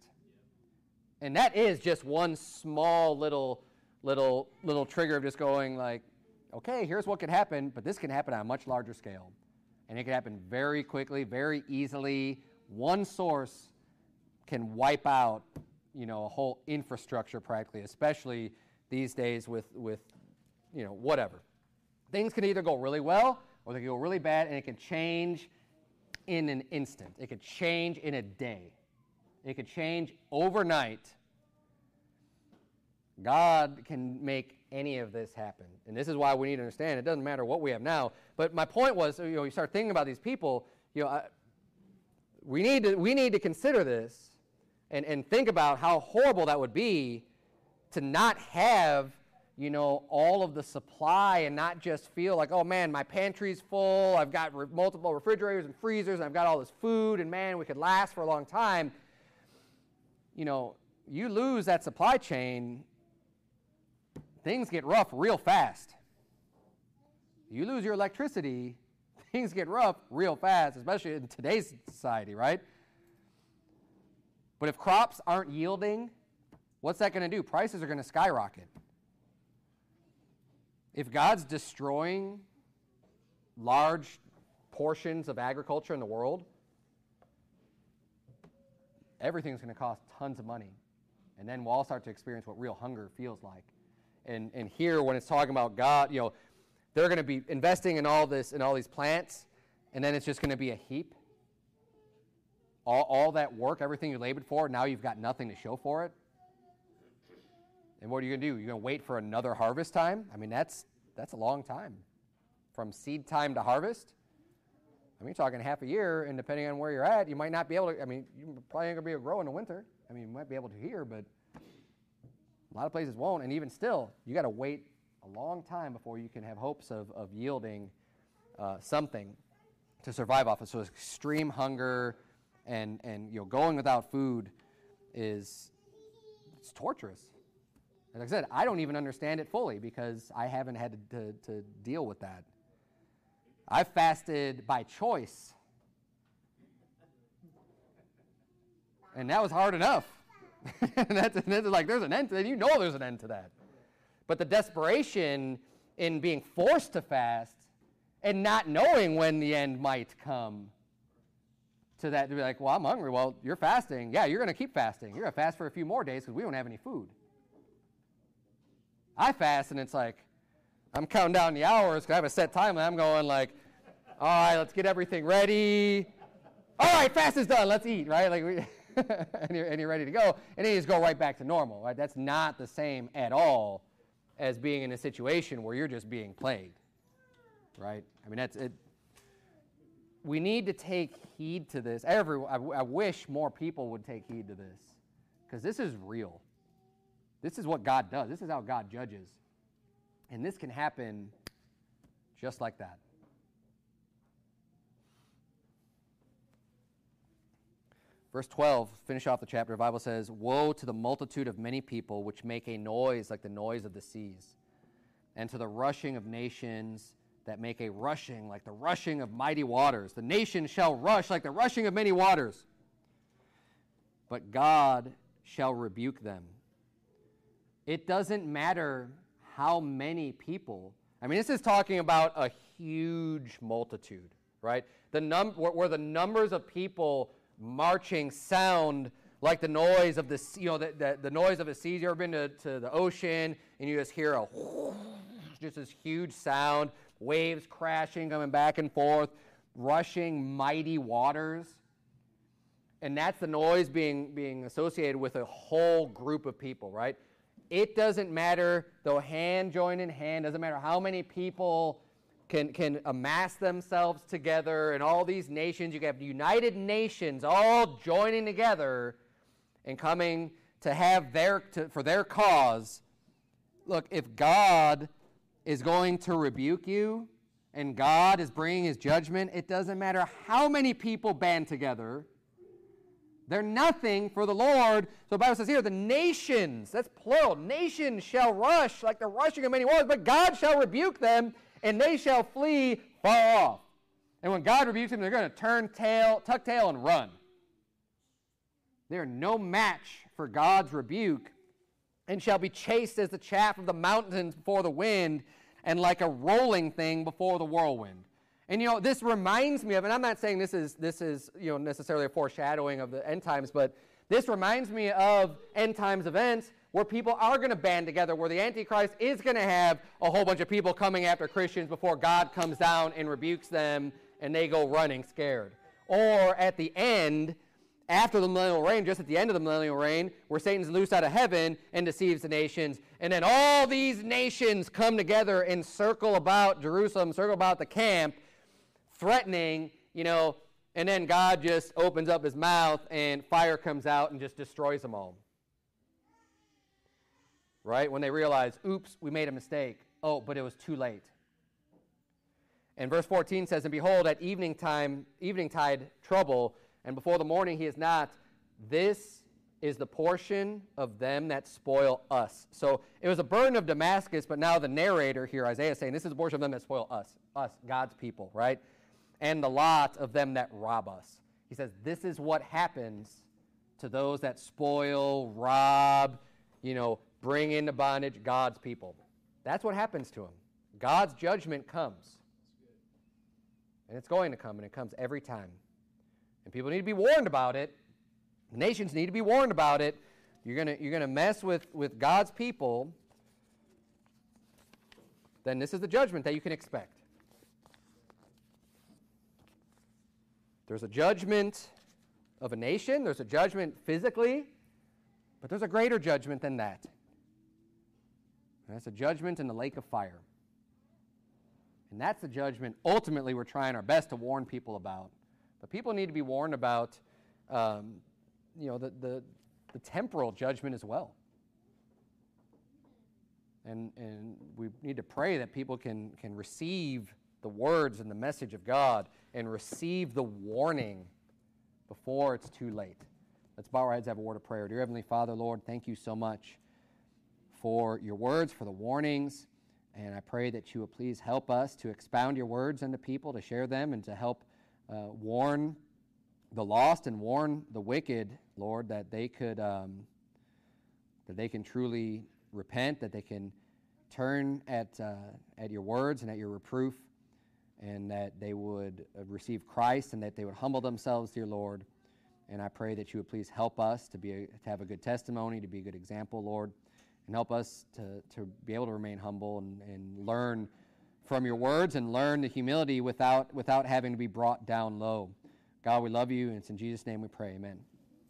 And that is just one small little, little, little trigger of just going like, okay, here's what could happen, but this can happen on a much larger scale. And it can happen very quickly, very easily. One source can wipe out, you know, a whole infrastructure practically, especially these days with, with, you know, whatever. Things can either go really well or they can go really bad, and it can change in an instant. It could change in a day. It could change overnight. God can make any of this happen. And this is why we need to understand it doesn't matter what we have now. But my point was, you know, you start thinking about these people, you know, I, we need to we need to consider this and, and think about how horrible that would be to not have, you know, all of the supply and not just feel like, oh, man, my pantry's full. I've got re- multiple refrigerators and freezers, and I've got all this food, and, man, we could last for a long time. You know, you lose that supply chain, things get rough real fast. You lose your electricity, things get rough real fast, especially in today's society, right? But if crops aren't yielding, what's that going to do? Prices are going to skyrocket. If God's destroying large portions of agriculture in the world, everything's going to cost tons of money. And then we'll all start to experience what real hunger feels like. And and here, when it's talking about God, you know, they're going to be investing in all this, in all these plants, and then it's just going to be a heap. All, all that work, everything you labored for, now you've got nothing to show for it. And what are you going to do? You're going to wait for another harvest time? I mean, that's that's a long time. From seed time to harvest. I mean, you're talking half a year, and depending on where you're at, you might not be able to, I mean, you're probably not going to be able to grow in the winter. I mean, you might be able to here, but a lot of places won't. And even still, you got to wait a long time before you can have hopes of, of yielding uh, something to survive off of. So extreme hunger and, and you know, going without food is it's torturous. And like I said, I don't even understand it fully because I haven't had to, to, to deal with that. I fasted by choice. And that was hard enough. and, that's, and that's like, there's an end to that. You know there's an end to that. But the desperation in being forced to fast and not knowing when the end might come to that, to be like, well, I'm hungry. Well, you're fasting. Yeah, you're going to keep fasting. You're going to fast for a few more days because we don't have any food. I fast, and it's like, I'm counting down the hours because I have a set time, and I'm going like, all right, let's get everything ready. All right, fast is done. Let's eat, right? Like, we and, you're, and you're ready to go, and then you just go right back to normal, right? That's not the same at all as being in a situation where you're just being plagued, right? I mean, that's it. We need to take heed to this. Every, I, I wish more people would take heed to this because this is real. This is what God does. This is how God judges. And this can happen just like that. Verse twelve, finish off the chapter, the Bible says, woe to the multitude of many people which make a noise like the noise of the seas, and to the rushing of nations that make a rushing like the rushing of mighty waters. The nation shall rush like the rushing of many waters, but God shall rebuke them. It doesn't matter how many people. I mean, this is talking about a huge multitude, right? The num where, where the numbers of people marching sound like the noise of the, you know, the, the, the noise of the seas. You ever been to, to the ocean and you just hear a just this huge sound, waves crashing, coming back and forth, rushing mighty waters. And that's the noise being, being associated with a whole group of people, right? It doesn't matter, though hand join in hand, doesn't matter how many people can, can amass themselves together, and all these nations, you have United Nations all joining together and coming to have their, to, for their cause. Look, if God is going to rebuke you and God is bringing his judgment, it doesn't matter how many people band together. They're nothing for the Lord. So the Bible says here, the nations, that's plural, nations shall rush like the rushing of many waters, but God shall rebuke them, and they shall flee far off. And when God rebukes them, they're going to turn tail, tuck tail, and run. They're no match for God's rebuke, and shall be chased as the chaff of the mountains before the wind, and like a rolling thing before the whirlwind. And, you know, this reminds me of, and I'm not saying this is, this is, you know, necessarily a foreshadowing of the end times, but this reminds me of end times events where people are going to band together, where the Antichrist is going to have a whole bunch of people coming after Christians before God comes down and rebukes them, and they go running scared. Or at the end, after the millennial reign, just at the end of the millennial reign, where Satan's loosed out of heaven and deceives the nations, and then all these nations come together and circle about Jerusalem, circle about the camp, threatening, you know, and then God just opens up his mouth and fire comes out and just destroys them all. Right? When they realize, oops, we made a mistake. Oh, but it was too late. And verse fourteen says, and behold, at evening time, evening tide trouble, and before the morning he is not. This is the portion of them that spoil us. So it was a burden of Damascus, but now the narrator here, Isaiah, is saying this is the portion of them that spoil us, us, God's people, right? And the lot of them that rob us. He says this is what happens to those that spoil, rob, you know, bring into bondage God's people. That's what happens to them. God's judgment comes. And it's going to come, and it comes every time. And people need to be warned about it. The nations need to be warned about it. you're gonna you're gonna mess with, with God's people, then this is the judgment that you can expect. There's a judgment of a nation, there's a judgment physically, but there's a greater judgment than that. And that's a judgment in the lake of fire. And that's the judgment ultimately we're trying our best to warn people about. But people need to be warned about um, you know, the, the, the temporal judgment as well. And, and we need to pray that people can, can receive the words and the message of God and receive the warning before it's too late. Let's bow our heads and have a word of prayer. Dear Heavenly Father, Lord, thank you so much for your words, for the warnings, and I pray that you will please help us to expound your words unto people, to share them, and to help uh, warn the lost and warn the wicked, Lord, that they could, um, that they can truly repent, that they can turn at uh, at your words and at your reproof, and that they would uh, receive Christ, and that they would humble themselves, dear Lord. And I pray that you would please help us to be a, to have a good testimony, to be a good example, Lord, and help us to, to be able to remain humble and, and learn from your words and learn the humility without without having to be brought down low. God, we love you, and it's in Jesus' name we pray. Amen.